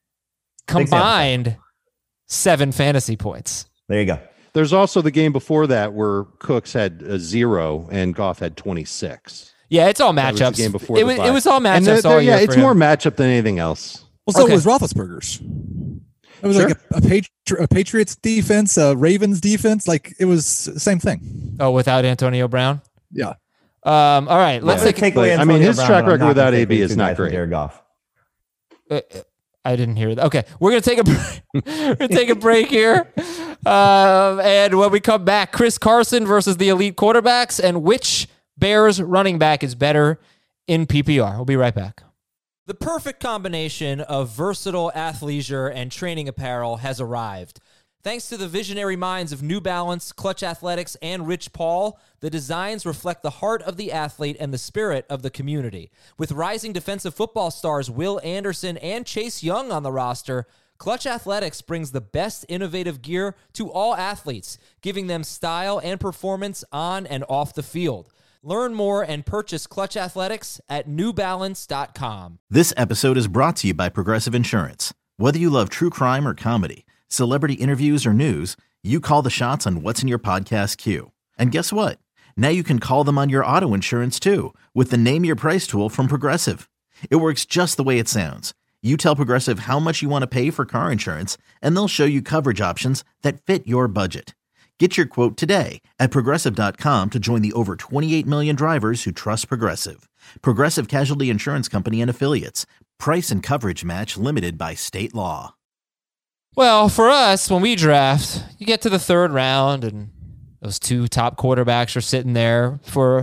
Combined seven fantasy points. There you go. There's also the game before that where Cooks had a zero and Goff had twenty-six. Yeah, it's all That was the matchups. game before it, the was, bye. it was all And matchups they're- they're- all year yeah, for it's him. more matchup than anything else. Well, so Okay. was Roethlisberger's. It was Sure. like a, a, Patri- a Patriots defense, a Ravens defense. Like it was the same thing. Oh, without Antonio Brown? Yeah. Um, all right, let's I'm gonna take, take but, away I mean, Antonio his Brown, track but I'm record not without gonna A take B away is two not guys from great. Jared Goff. uh, I didn't hear that. Okay, we're gonna take a break. we're gonna take a break here, um, and when we come back, Chris Carson versus the elite quarterbacks, and which Bears running back is better in P P R. We'll be right back. The perfect combination of versatile athleisure and training apparel has arrived. Thanks to the visionary minds of New Balance, Clutch Athletics, and Rich Paul, the designs reflect the heart of the athlete and the spirit of the community. With rising defensive football stars Will Anderson and Chase Young on the roster, Clutch Athletics brings the best innovative gear to all athletes, giving them style and performance on and off the field. Learn more and purchase Clutch Athletics at new balance dot com. This episode is brought to you by Progressive Insurance. Whether you love true crime or comedy, celebrity interviews or news, you call the shots on what's in your podcast queue. And guess what? Now you can call them on your auto insurance too with the Name Your Price tool from Progressive. It works just the way it sounds. You tell Progressive how much you want to pay for car insurance, and they'll show you coverage options that fit your budget. Get your quote today at progressive dot com to join the over twenty-eight million drivers who trust Progressive. Progressive Casualty Insurance Company and Affiliates. Price and coverage match limited by state law. Well, for us, when we draft, you get to the third round and those two top quarterbacks are sitting there for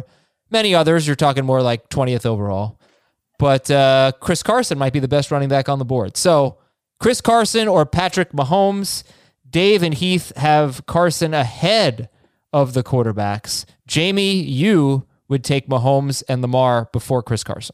Many others, you're talking more like twentieth overall. But uh, Chris Carson might be the best running back on the board. So Chris Carson or Patrick Mahomes. Dave and Heath have Carson ahead of the quarterbacks. Jamie, you would take Mahomes and Lamar before Chris Carson.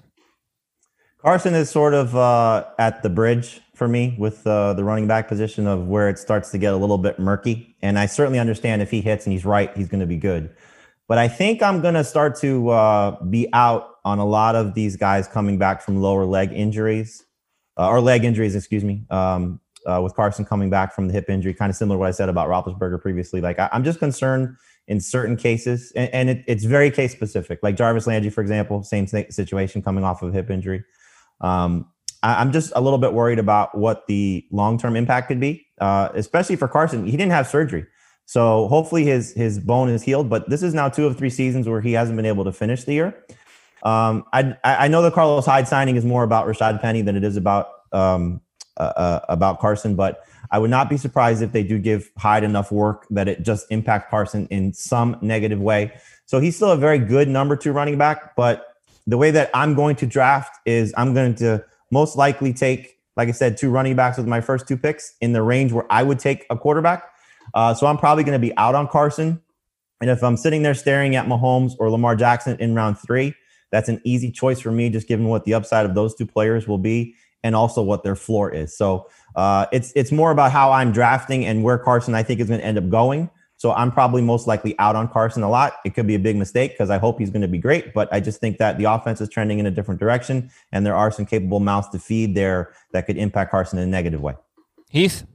Carson is sort of uh, at the bridge for me with uh, the running back position of where it starts to get a little bit murky. And I certainly understand if he hits and he's right, he's going to be good. But I think I'm going to start to uh, be out on a lot of these guys coming back from lower leg injuries uh, or leg injuries, excuse me, um, uh, with Carson coming back from the hip injury, kind of similar to what I said about Roethlisberger previously. Like I, I'm just concerned in certain cases, and, and it, it's very case specific. Like Jarvis Landry, for example, same situation coming off of hip injury. Um, I, I'm just a little bit worried about what the long-term impact could be, uh, especially for Carson. He didn't have surgery. So hopefully his his bone is healed, but this is now two of three seasons where he hasn't been able to finish the year. Um, I I know the Carlos Hyde signing is more about Rashad Penny than it is about um, uh, uh, about Carson, but I would not be surprised if they do give Hyde enough work that it just impacts Carson in some negative way. So he's still a very good number two running back, but the way that I'm going to draft is I'm going to most likely take, like I said, two running backs with my first two picks in the range where I would take a quarterback. Uh, so I'm probably going to be out on Carson. And if I'm sitting there staring at Mahomes or Lamar Jackson in round three, that's an easy choice for me, just given what the upside of those two players will be and also what their floor is. So uh, it's it's more about how I'm drafting and where Carson I think is going to end up going. So I'm probably most likely out on Carson a lot. It could be a big mistake because I hope he's going to be great, but I just think that the offense is trending in a different direction and there are some capable mouths to feed there that could impact Carson in a negative way. Heath?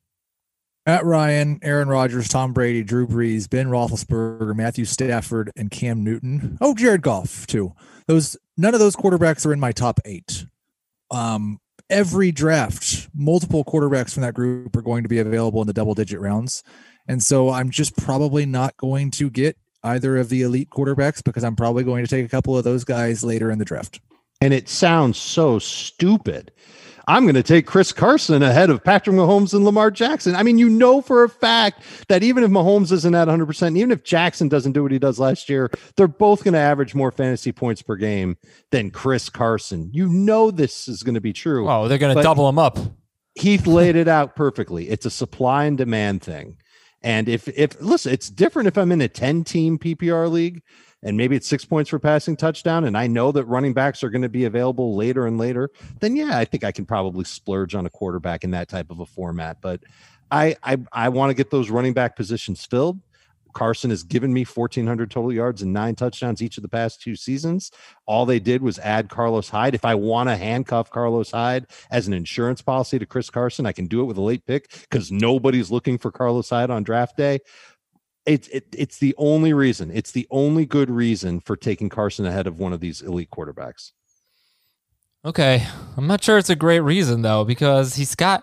Matt Ryan, Aaron Rodgers, Tom Brady, Drew Brees, Ben Roethlisberger, Matthew Stafford, and Cam Newton. Oh, Jared Goff too. Those none of those quarterbacks are in my top eight. Um, every draft, multiple quarterbacks from that group are going to be available in the double-digit rounds, and so I'm just probably not going to get either of the elite quarterbacks because I'm probably going to take a couple of those guys later in the draft. And it sounds so stupid. I'm going to take Chris Carson ahead of Patrick Mahomes and Lamar Jackson. I mean, you know for a fact that even if Mahomes isn't at one hundred percent, even if Jackson doesn't do what he does last year, they're both going to average more fantasy points per game than Chris Carson. You know this is going to be true. Oh, they're going to double him up. Heath laid it out perfectly. It's a supply and demand thing. And if, if listen, it's different if I'm in a ten-team P P R league, and maybe it's six points for passing touchdown, and I know that running backs are going to be available later and later, then yeah, I think I can probably splurge on a quarterback in that type of a format. But I I, I want to get those running back positions filled. Carson has given me fourteen hundred total yards and nine touchdowns each of the past two seasons. All they did was add Carlos Hyde. If I want to handcuff Carlos Hyde as an insurance policy to Chris Carson, I can do it with a late pick because nobody's looking for Carlos Hyde on draft day. It's it, it's the only reason. It's the only good reason for taking Carson ahead of one of these elite quarterbacks. Okay. I'm not sure it's a great reason, though, because he's got...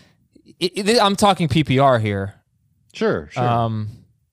It, it, I'm talking P P R here. Sure, sure. Um,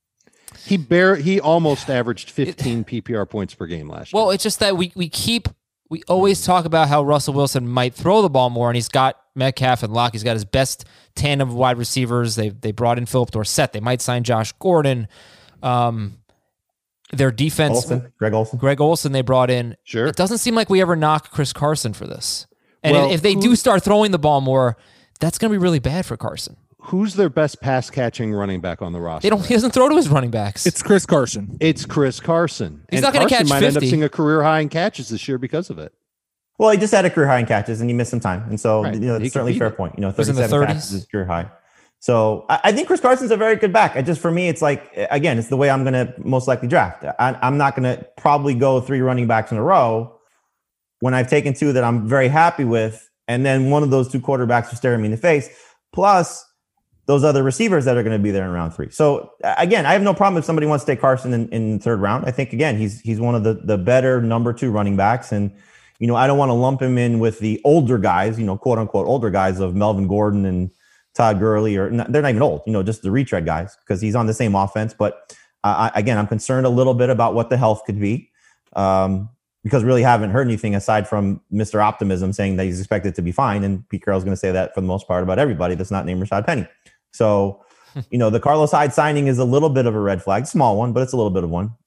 he bare he almost averaged fifteen it, P P R points per game last well, year. Well, it's just that we we keep... We always talk about how Russell Wilson might throw the ball more, and he's got Metcalf and Locke. He's got his best tandem of wide receivers. They they brought in Philip Dorsett. They might sign Josh Gordon. Um, their defense, Olsen, Greg Olsen. Greg Olsen, they brought in. Sure. It doesn't seem like we ever knock Chris Carson for this. And well, if, if they do start throwing the ball more, that's going to be really bad for Carson. Who's their best pass catching running back on the roster? They don't. He doesn't throw to his running backs. It's Chris Carson. It's Chris Carson. He's and not going to catch might fifty. End up seeing a career high in catches this year because of it. Well, he just had a career high in catches and he missed some time. And so, right. you know, it's certainly a fair it. point. You know, in the thirty-seven catches is career high. So I, I think Chris Carson's a very good back. I just, for me, it's like, again, it's the way I'm going to most likely draft. I, I'm not going to probably go three running backs in a row when I've taken two that I'm very happy with. And then one of those two quarterbacks are staring me in the face. Plus those other receivers that are going to be there in round three. So again, I have no problem if somebody wants to take Carson in, in the third round. I think, again, he's, he's one of the, the better number two running backs. And, you know, I don't want to lump him in with the older guys, you know, quote unquote, older guys of Melvin Gordon and Todd Gurley, or not, they're not even old, you know, just the retread guys, because he's on the same offense. But uh, I, again, I'm concerned a little bit about what the health could be, um, because really haven't heard anything aside from Mister Optimism saying that he's expected to be fine. And Pete Carroll's going to say that for the most part about everybody that's not named Rashad Penny. So, you know, the Carlos Hyde signing is a little bit of a red flag, small one, but it's a little bit of one.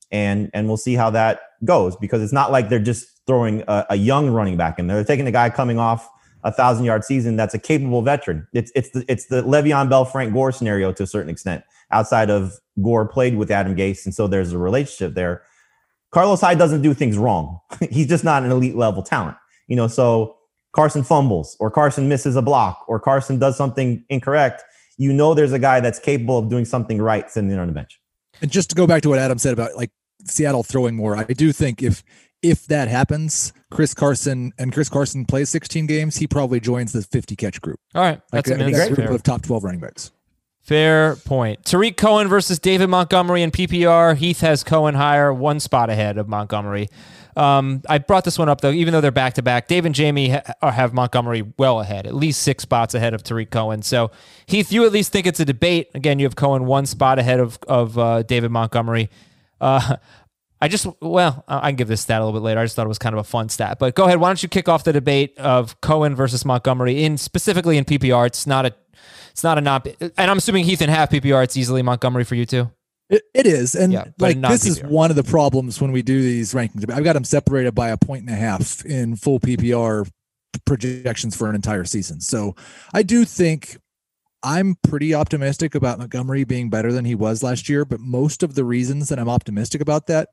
and and we'll see how that goes, because it's not like they're just throwing a, a young running back in there. They're taking a guy coming off a thousand yard season that's a capable veteran. It's it's the it's the Le'Veon Bell, Frank Gore scenario to a certain extent. Outside of Gore played with Adam Gase, and so there's a relationship there. Carlos Hyde doesn't do things wrong. He's just not an elite level talent, you know. So Carson fumbles, or Carson misses a block, or Carson does something incorrect. You know, there's a guy that's capable of doing something right sitting on the bench. And just to go back to what Adam said about like Seattle throwing more, I do think if if that happens, Chris Carson and Chris Carson plays sixteen games, he probably joins the fifty catch group. All right, like that's a, a that group fair. of top twelve running backs. Fair point. Tariq Cohen versus David Montgomery in P P R. Heath has Cohen higher, one spot ahead of Montgomery. Um, I brought this one up, though, even though they're back-to-back. Dave and Jamie ha- have Montgomery well ahead, at least six spots ahead of Tariq Cohen. So, Heath, you at least think it's a debate. Again, you have Cohen one spot ahead of, of uh, David Montgomery. Uh, I just, well, I can give this stat a little bit later. I just thought it was kind of a fun stat. But go ahead. Why don't you kick off the debate of Cohen versus Montgomery, in specifically in P P R? It's not a It's not a not, and I'm assuming Heath in half P P R, it's easily Montgomery for you too. It, it is, and yeah, like this is one of the problems when we do these rankings. I've got them separated by a point and a half in full P P R projections for an entire season. So I do think I'm pretty optimistic about Montgomery being better than he was last year, but most of the reasons that I'm optimistic about that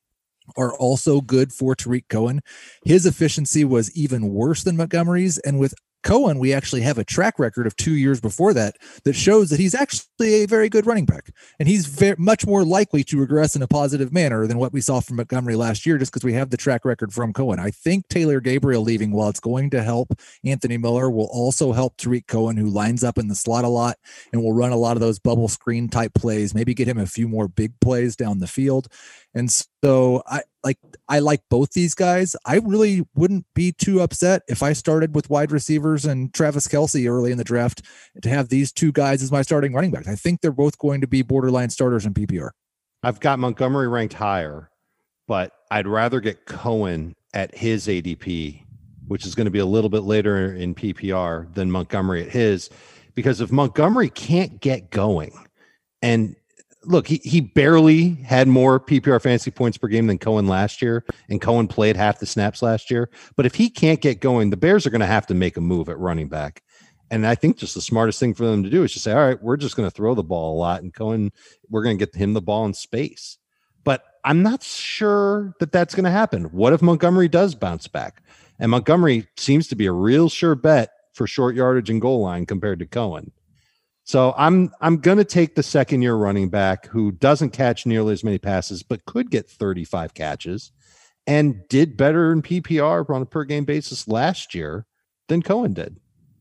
are also good for Tariq Cohen. His efficiency was even worse than Montgomery's, and with Cohen, we actually have a track record of two years before that that shows that he's actually a very good running back, and he's very much more likely to regress in a positive manner than what we saw from Montgomery last year, just because we have the track record from Cohen. I think Taylor Gabriel leaving, while it's going to help Anthony Miller, will also help Tariq Cohen, who lines up in the slot a lot and will run a lot of those bubble screen type plays, maybe get him a few more big plays down the field. And so I like I like both these guys. I really wouldn't be too upset if I started with wide receivers and Travis Kelce early in the draft to have these two guys as my starting running backs. I think they're both going to be borderline starters in P P R. I've got Montgomery ranked higher, but I'd rather get Cohen at his A D P, which is going to be a little bit later in P P R, than Montgomery at his, because if Montgomery can't get going, and look, he, he barely had more P P R fantasy points per game than Cohen last year, and Cohen played half the snaps last year. But if he can't get going, the Bears are going to have to make a move at running back. And I think just the smartest thing for them to do is just say, all right, we're just going to throw the ball a lot, and Cohen, we're going to get him the ball in space. But I'm not sure that that's going to happen. What if Montgomery does bounce back? And Montgomery seems to be a real sure bet for short yardage and goal line compared to Cohen. So I'm I'm going to take the second year running back who doesn't catch nearly as many passes, but could get thirty-five catches and did better in P P R on a per game basis last year than Cohen did.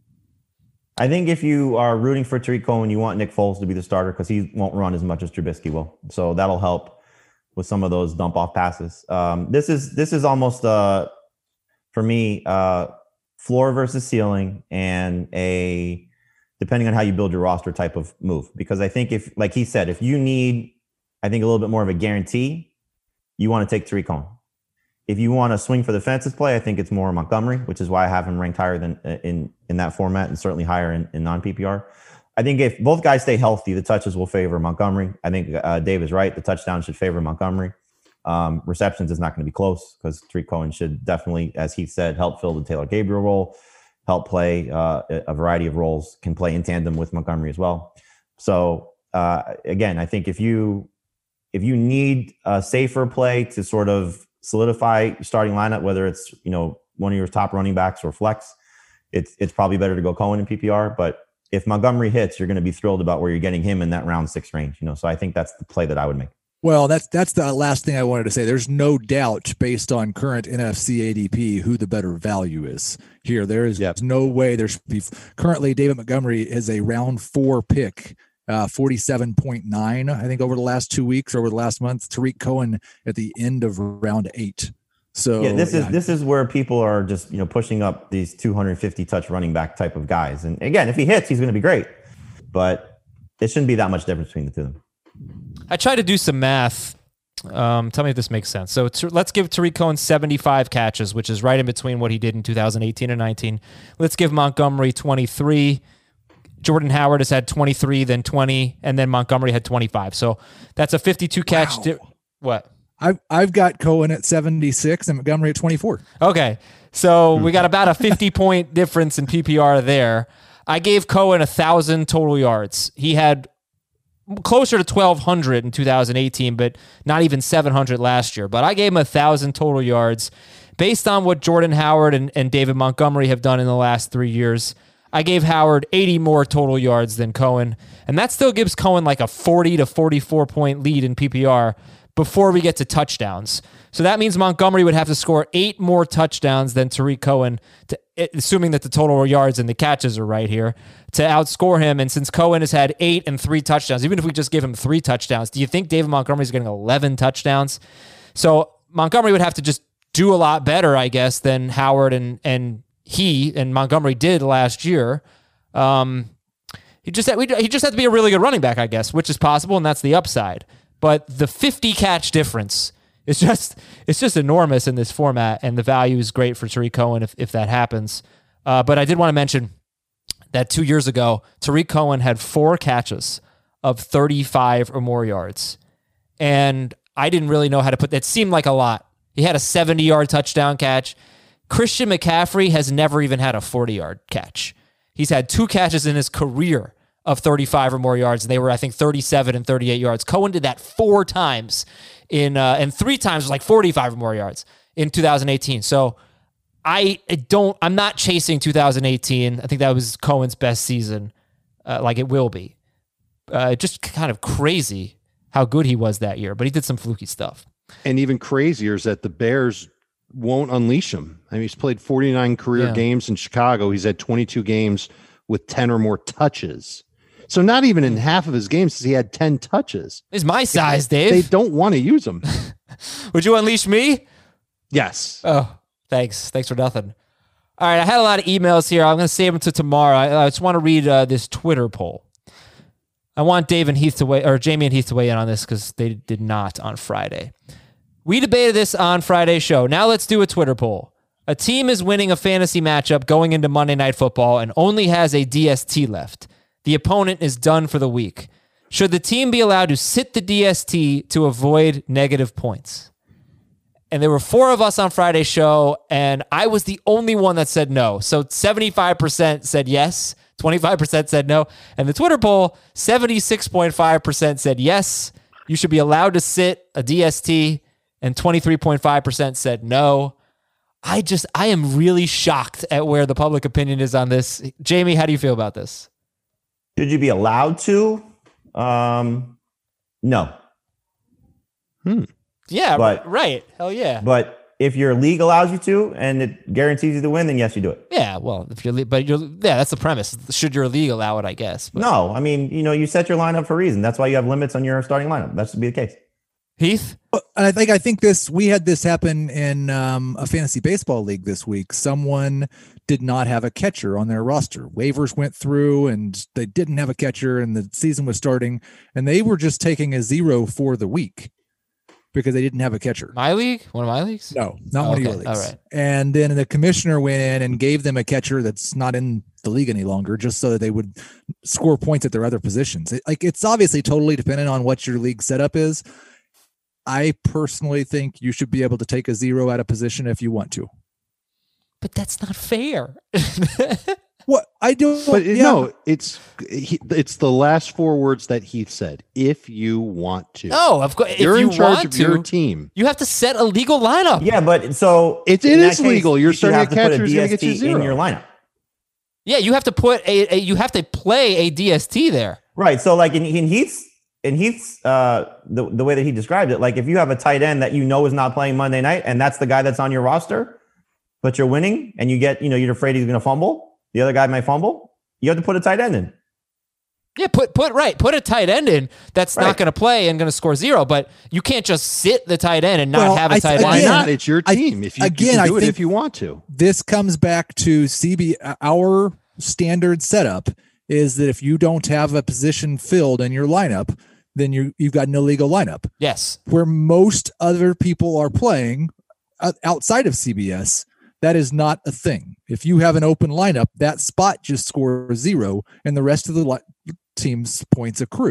I think if you are rooting for Tariq Cohen, you want Nick Foles to be the starter because he won't run as much as Trubisky will. So that'll help with some of those dump off passes. Um, this is this is almost uh, for me uh, floor versus ceiling, and a depending on how you build your roster type of move. Because I think if, like he said, if you need, I think a little bit more of a guarantee, you want to take Tariq Cohen. If you want to swing for the fences play, I think it's more Montgomery, which is why I have him ranked higher than in, in that format, and certainly higher in, in non-P P R. I think if both guys stay healthy, the touches will favor Montgomery. I think uh, Dave is right. The touchdown should favor Montgomery. Um, receptions is not going to be close because Tariq Cohen should definitely, as he said, help fill the Taylor Gabriel role, help play uh, a variety of roles, can play in tandem with Montgomery as well. So uh, again, I think if you if you need a safer play to sort of solidify your starting lineup, whether it's, you know, one of your top running backs or flex, it's it's probably better to go Cohen in P P R. But if Montgomery hits, you're going to be thrilled about where you're getting him in that round six range. You know, so I think that's the play that I would make. Well, that's that's the last thing I wanted to say. There's no doubt, based on current N F C A D P, who the better value is here. There is yep. no way there should be. Currently, David Montgomery is a round four pick, uh, forty-seven point nine, I think, over the last two weeks, over the last month. Tariq Cohen at the end of round eight. So yeah, this yeah. is this is where people are just, you know, pushing up these two hundred fifty touch running back type of guys. And again, if he hits, he's going to be great, but it shouldn't be that much difference between the two of them. I tried to do some math. Um, tell me if this makes sense. So t- let's give Tariq Cohen seventy-five catches, which is right in between what he did in two thousand eighteen and nineteen. Let's give Montgomery twenty-three. Jordan Howard has had twenty-three, then twenty, and then Montgomery had twenty-five. So that's a fifty-two catch. Wow. Di- what? I've I've got Cohen at seventy-six and Montgomery at twenty-four. Okay, so we got about a fifty point difference in P P R there. I gave Cohen a thousand total yards. He had closer to twelve hundred in two thousand eighteen, but not even seven hundred last year. But I gave him a thousand total yards based on what Jordan Howard and, and David Montgomery have done in the last three years. I gave Howard eighty more total yards than Cohen, and that still gives Cohen like a forty to forty-four point lead in P P R before we get to touchdowns. So that means Montgomery would have to score eight more touchdowns than Tariq Cohen, to, assuming that the total yards and the catches are right here, to outscore him. And since Cohen has had eight and three touchdowns, even if we just give him three touchdowns, do you think David Montgomery is getting eleven touchdowns? So Montgomery would have to just do a lot better, I guess, than Howard and and he and Montgomery did last year. Um, he just had, he just had to be a really good running back, I guess, which is possible, and that's the upside. But the fifty catch difference is just it's just enormous in this format, and the value is great for Tariq Cohen if if that happens. Uh, but I did want to mention that two years ago, Tariq Cohen had four catches of thirty-five or more yards, and I didn't really know how to put that. It seemed like a lot. He had a seventy-yard touchdown catch. Christian McCaffrey has never even had a forty-yard catch. He's had two catches in his career of thirty-five or more yards, and they were, I think, thirty-seven and thirty-eight yards. Cohen did that four times in, uh, and three times was like forty-five or more yards in two thousand eighteen. So I don't, I'm not chasing two thousand eighteen. I think that was Cohen's best season, uh, like it will be. Uh, just kind of crazy how good he was that year, but he did some fluky stuff. And even crazier is that the Bears won't unleash him. I mean, he's played forty-nine career Yeah. games in Chicago. He's had twenty-two games with ten or more touches. So not even in half of his games has he had ten touches. He's my size, Dave. They don't want to use him. Would you unleash me? Yes. Oh, thanks. Thanks for nothing. All right, I had a lot of emails here. I'm going to save them to tomorrow. I, I just want to read uh, this Twitter poll. I want Dave and Heath to weigh, or Jamie and Heath to weigh in on this because they did not on Friday. We debated this on Friday's show. Now let's do a Twitter poll. A team is winning a fantasy matchup going into Monday Night Football and only has a D S T left. The opponent is done for the week. Should the team be allowed to sit the D S T to avoid negative points? And there were four of us on Friday's show, and I was the only one that said no. So seventy-five percent said yes, twenty-five percent said no. And the Twitter poll, seventy-six point five percent said yes, you should be allowed to sit a D S T, and twenty-three point five percent said no. I just, I am really shocked at where the public opinion is on this. Jamie, how do you feel about this? Should you be allowed to? Um, no. Hmm. Yeah, But- right. Hell yeah. But if your league allows you to and it guarantees you to win, then yes, you do it. Yeah, well, if you're, but you're, yeah, that's the premise. Should your league allow it, I guess. But No, I mean, you know, you set your lineup for a reason. That's why you have limits on your starting lineup. That should be the case. Heath? And I think I think this we had this happen in um, a fantasy baseball league this week. Someone did not have a catcher on their roster. Waivers went through and they didn't have a catcher, and the season was starting, and they were just taking a zero for the week because they didn't have a catcher. My league? One of my leagues? No, not Oh, one okay. of your leagues. All right. And then the commissioner went in and gave them a catcher that's not in the league any longer, just so that they would score points at their other positions. It, like it's obviously totally dependent on what your league setup is. I personally think you should be able to take a zero at a position if you want to. But that's not fair. What I do, But it- yeah, no, it's he, it's the last four words that Heath said. If you want to, No, of course. If you're you in charge want of to, your team. you have to set a legal lineup. Yeah, but so It- in it that is legal. You're you should starting have a to put catcher who's gonna get you D S T zero. in your lineup. Yeah, you have to put a, a you have to play a D S T there. Right. So like in, in Heath's in Heath's uh the, the way that he described it, like if you have a tight end that you know is not playing Monday night and that's the guy that's on your roster, but you're winning and you get, you know, you're afraid he's gonna fumble, the other guy might fumble, you have to put a tight end in. Yeah, put put right, put a tight end in that's not Right. going to play and going to score zero. But you can't just sit the tight end and not Well, have a I- tight again, Why end. not? It's your I- team. if you, again, you can do I it think- if you want to. this comes back to C B. Our standard setup is that if you don't have a position filled in your lineup, then you you've got no legal lineup. Yes, Where most other people are playing uh, outside of C B S, that is not a thing. If you have an open lineup, that spot just scores zero, and the rest of the li- team's points accrue.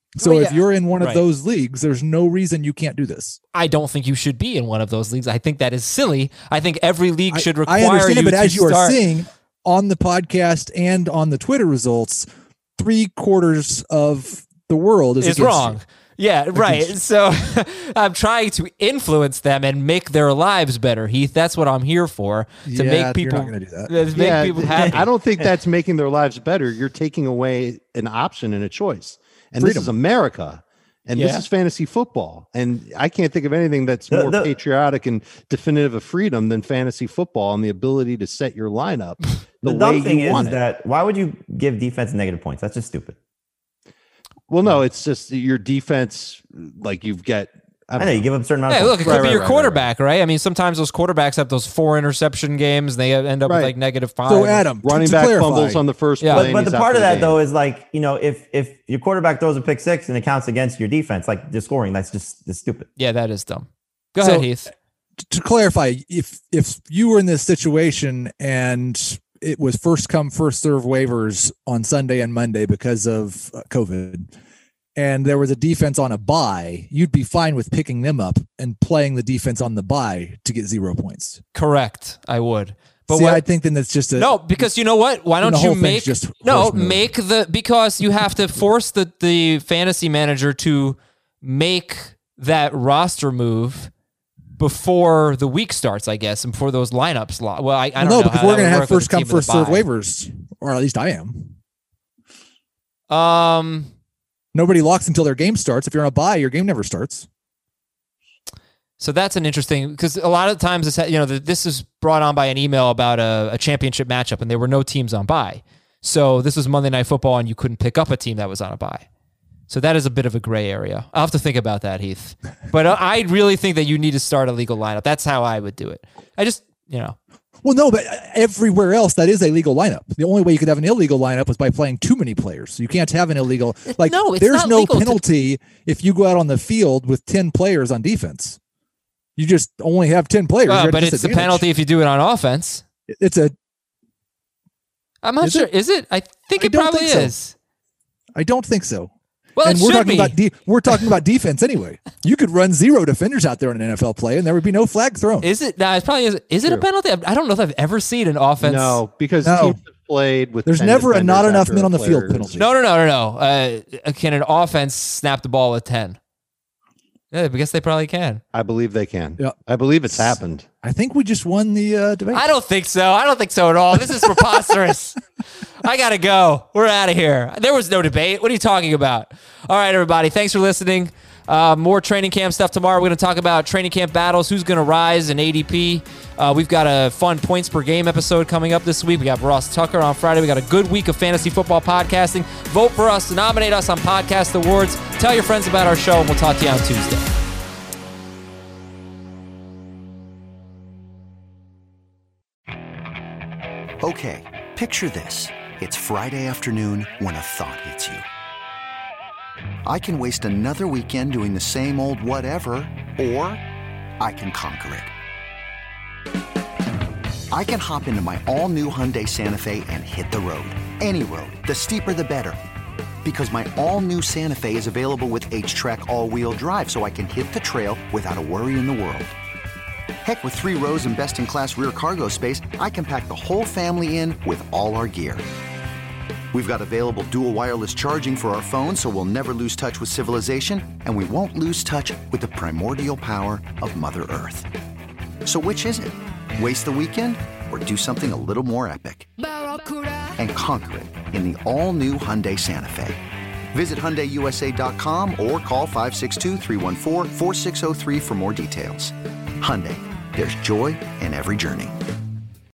So Well, if yeah, you're in one of right. those leagues, there's no reason you can't do this. I don't think you should be in one of those leagues. I think that is silly. I think every league I- should require I understand you it, but to as you are start. seeing on the podcast and on the Twitter results, three quarters of the world is, is against wrong. you. Yeah, right. So I'm trying to influence them and make their lives better, Heath. That's what I'm here for. To Yeah, make you're people not gonna do that. to make Yeah, people happy. I don't think that's making their lives better. You're taking away an option and a choice. And Freedom. this is America. And this Yeah. is fantasy football. And I can't think of anything that's The- more the- patriotic and definitive of freedom than fantasy football and the ability to set your lineup the, The way dumb thing you is want it. that why would you give defense negative points? That's just stupid. Well, no, it's just your defense, like you've got. I I don't know know. you give up a certain amount Yeah, of look, it points. could be Right, your right, right, quarterback, right, I mean, sometimes those quarterbacks have those four interception games. And they end up with Right. like negative five. So Adam, to- Running to back clarify, fumbles on the first Yeah. play. But, and but he's the out part for of that game. though is like, you know, if if your quarterback throws a pick six and it counts against your defense, like the scoring, that's just that's stupid. Yeah, that is dumb. Go So- ahead, Heath. to clarify, if if you were in this situation and it was first come first serve waivers on Sunday and Monday because of uh, COVID, and there was a defense on a bye, you'd be fine with picking them up and playing the defense on the bye to get zero points. Correct. I would. But See, what, I think then that's just a no, because you know what? Why Then don't the you whole thing's make just no horse movie. make the because you have to force the the fantasy manager to make that roster move before the week starts, I guess, and before those lineups. Lo- well, I, I don't no, know because how we're that going to would have work with first a team come with a first serve bye. waivers, or at least I am. Um. Nobody locks until their game starts. If you're on a bye, your game never starts. So that's an interesting because a lot of times it's you know the, this is brought on by an email about a, a championship matchup and there were no teams on bye. So this was Monday Night Football and you couldn't pick up a team that was on a bye. So that is a bit of a gray area. I'll have to think about that, Heath. But I really think that you need to start a legal lineup. That's how I would do it. I just you know Well, no, but everywhere else that is a legal lineup. The only way you could have an illegal lineup was by playing too many players. So you can't have an illegal like. No, it's there's not no legal to- penalty if you go out on the field with ten players on defense. You just only have ten players. well, You're at but a it's a disadvantage. penalty if you do it on offense. It's a. I'm not Is sure. it? Is it? I think I it don't probably think so. is. I don't think so. Well, and it we're should talking be. about de- we're talking about defense anyway. You could run zero defenders out there in an N F L play, and there would be no flag thrown. Is it? No, it's probably is. Is it a True. penalty? I don't know if I've ever seen an offense. No, because No. teams have played with. There's ten never a not defenders enough after men a on the field player is- penalty. No, no, no, no, no. Uh, can an offense snap the ball with ten? Yeah, I guess they probably can. I believe they can. Yeah. I believe it's happened. I think we just won the uh, debate. I don't think so. I don't think so at all. This is preposterous. I gotta go. We're out of here. There was no debate. What are you talking about? All right, everybody. Thanks for listening. Uh, more training camp stuff tomorrow. We're going to talk about training camp battles. Who's going to rise in A D P? Uh, we've got a fun points per game episode coming up this week. We got Ross Tucker on Friday. We got a good week of fantasy football podcasting. Vote for us. Nominate us on Podcast Awards. Tell your friends about our show, and we'll talk to you on Tuesday. Okay, picture this. It's Friday afternoon when a thought hits you. I can waste another weekend doing the same old whatever, or I can conquer it. I can hop into my all-new Hyundai Santa Fe and hit the road. Any road. The steeper, the better. Because my all-new Santa Fe is available with H-Track all-wheel drive, so I can hit the trail without a worry in the world. Heck, with three rows and best-in-class rear cargo space, I can pack the whole family in with all our gear. We've got available dual wireless charging for our phones, so we'll never lose touch with civilization, and we won't lose touch with the primordial power of Mother Earth. So which is it? Waste the weekend or do something a little more epic? And conquer it in the all-new Hyundai Santa Fe. Visit Hyundai U S A dot com or call five six two, three one four, four six zero three for more details. Hyundai, there's joy in every journey.